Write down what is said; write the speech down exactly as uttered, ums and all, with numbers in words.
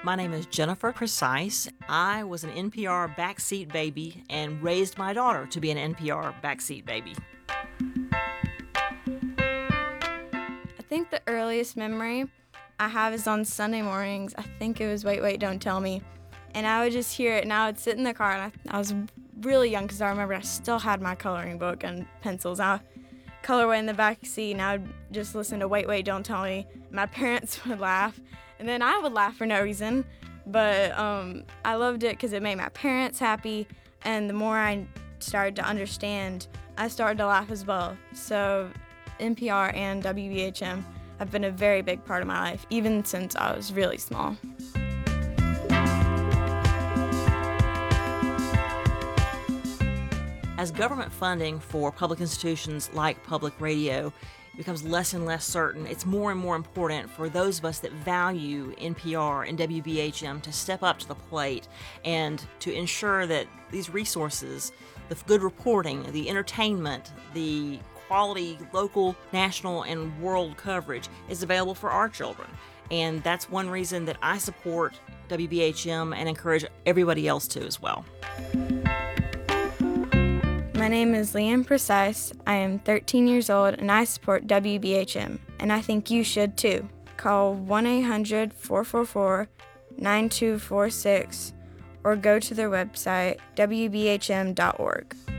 My name is Jennifer Precise. I was an N P R backseat baby and raised my daughter to be an N P R backseat baby. I think the earliest memory I have is on Sunday mornings. I think it was Wait, Wait, Don't Tell Me. And I would just hear it, and I would sit in the car, and I, I was really young because I remember I still had my coloring book and pencils. I would color away in the back seat, and I would just listen to Wait, Wait, Don't Tell Me. My parents would laugh, and then I would laugh for no reason. But um, I loved it because it made my parents happy, and the more I started to understand, I started to laugh as well. So N P R and W B H M have been a very big part of my life, even since I was really small. As government funding for public institutions like public radio becomes less and less certain, it's more and more important for those of us that value N P R and W B H M to step up to the plate and to ensure that these resources, the good reporting, the entertainment, the quality local, national, and world coverage is available for our children. And that's one reason that I support W B H M and encourage everybody else to as well. My name is Leanne Precise. I am thirteen years old and I support W B H M, and I think you should too. Call one eight hundred, four four four, nine two four six or go to their website, w b h m dot org.